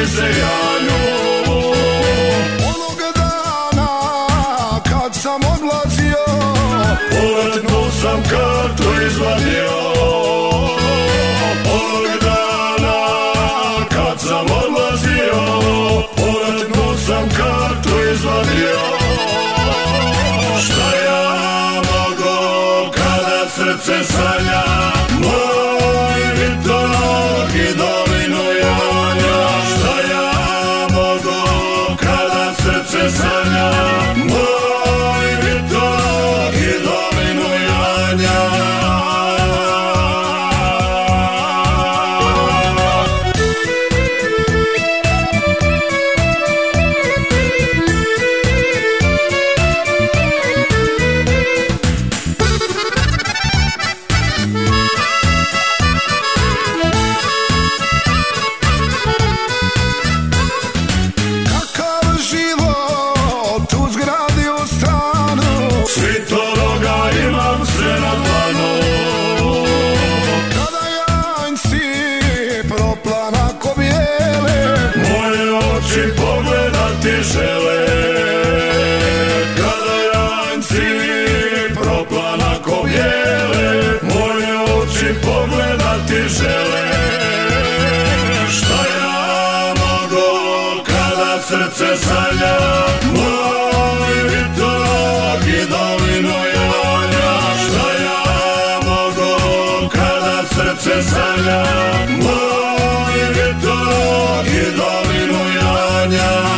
se janju. Onog dana kad sam odlazio, povratnu sam kartu izvadio. Onog dana kad sam odlazio, povratnu sam kartu izvadio. Šta ja mogu kada srce sanja, moj Vitorog i dolinu Janja. Šta ja mogu kada srce sanja, moj Vitorog i dolinu Janja. Svitoroga imam sve na planu. kada janjci proplana ko bijele, Moje oči pogledati žele. Kada janjci proplana ko bijele, moje oči pogledati žele. Šta ja mogu kada srce sanja, moj Vitorog i dolinu Janja. Šta ja mogu kada srce sanja, moj Vitorog i dolinu Janja.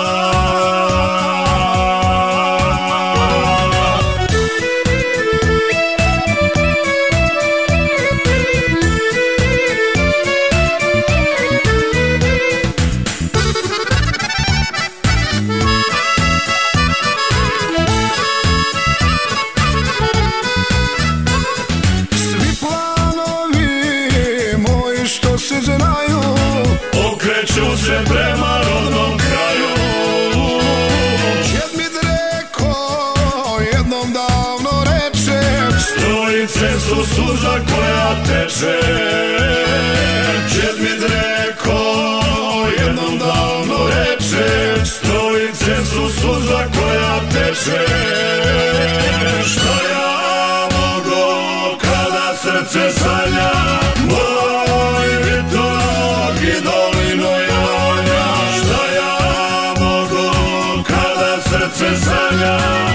svi planovi moji što se znaju, Okreću se prema rodnom kraju. djed mi dreko jednom davno reče, Strojice su suza koja teče. Djed mi dreko jednom davno reče, strojice su suza koja teče. Šta ja mogu kada srce sanja, moj Vitorog i dolinu Janja. Šta ja mogu kada srce sanja,